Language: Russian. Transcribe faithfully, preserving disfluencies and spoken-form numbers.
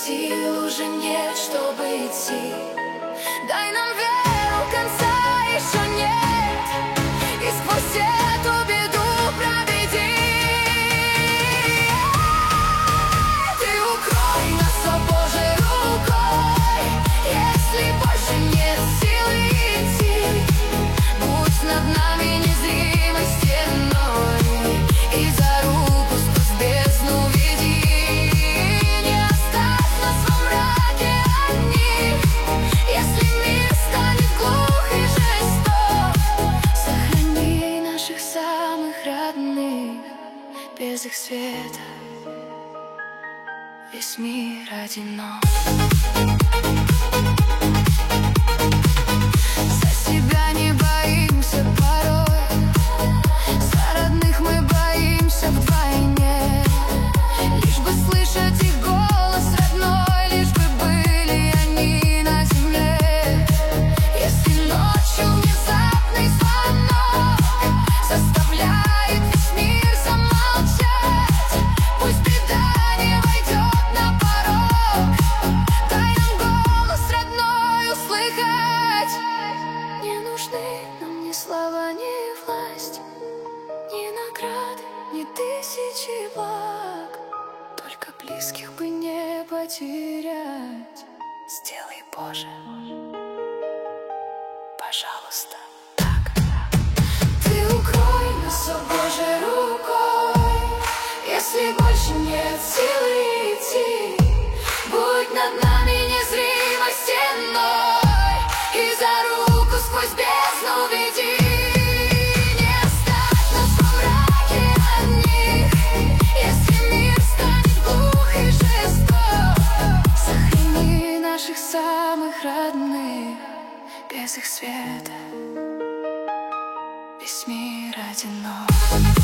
сил уже нет, чтобы идти. Дай нам веру, конца еще нет, и сквозь эту беду проведи. Ты укрой нас, о Боже, рукой, если больше нет силы идти. Будь над нами незримой стеной, и за руку сквозь бездну веди. Не оставь нас во мраке одних, если мир станет глух и жесток. Сохрани наших самых родных, без их света весь мир одинок. За себя не боимся порой, за родных мы боимся вдвойне. Лишь бы слышать их голос родной, лишь бы были они на земле. Если ночью внезапный звонок заставляет весь мир замолчать, пусть беда не войдет на порог, дай нам голос родной услыхать. Не нужны нам ни слава, ни власть, ни награды, ни тысячи благ, только близких бы не потерять. Сделай, Боже, пожалуйста, так. Ты укрой нас, о Боже, рукой, если больше нет силы идти. Будь над нами незримой стеной, и за руку сквозь бездну веди. Не оставь нас во мраке одних, если мир станет глух и жесток. Сохрани наших самых родных, без их света весь мир одинок.